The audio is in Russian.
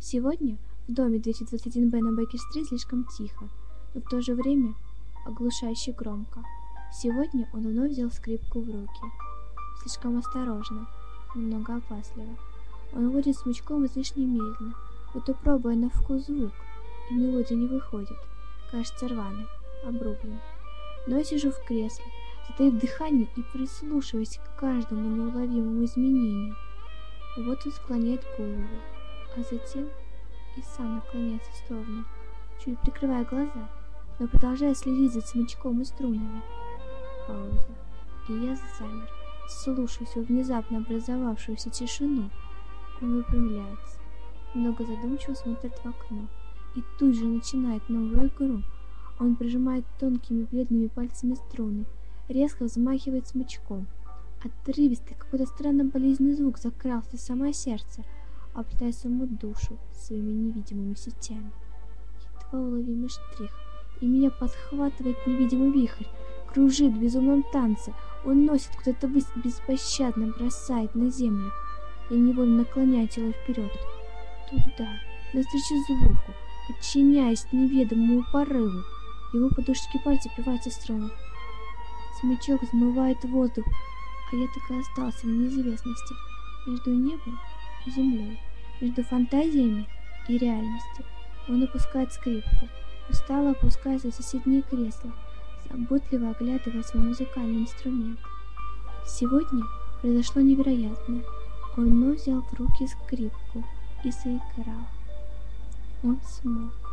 Сегодня в доме 221Б на Бейкер-стрит слишком тихо, но в то же время оглушающе громко. Сегодня он вновь взял скрипку в руки. Слишком осторожно, немного опасливо. Он водит смычком излишне медленно, будто пробуя на вкус звук, и мелодия не выходит. Кажется рваной, обрубленной. Но я сижу в кресле, затаив дыхание и прислушиваясь к каждому неуловимому изменению. Вот он склоняет голову, а затем и сам наклоняется в сторону, чуть прикрывая глаза, но продолжая следить за смычком и струнами. Пауза, и я замер, слушаясь во внезапно образовавшуюся тишину. Он выпрямляется, немного задумчиво смотрит в окно и тут же начинает новую игру. Он прижимает тонкими бледными пальцами струны, резко взмахивает смычком. Отрывистый, какой-то странно болезненный звук закрался в самое сердце, оплетая саму душу своими невидимыми сетями. Едва уловимый штрих, и меня подхватывает невидимый вихрь, кружит в безумном танце. Он носит куда-то ввысь, беспощадно бросает на землю. Я невольно наклоняю тело вперед, туда, навстречу звуку, подчиняясь неведомому порыву. Его подушечки пальцев впиваются в струны. Смычок взмывает воздух, а я так и остался в неизвестности между небом и землей, между фантазиями и реальностью. Он опускает скрипку, устало опускается в соседнее кресло, заботливо оглядывая свой музыкальный инструмент. Сегодня произошло невероятное. Он вновь взял в руки скрипку и заиграл. Он смог.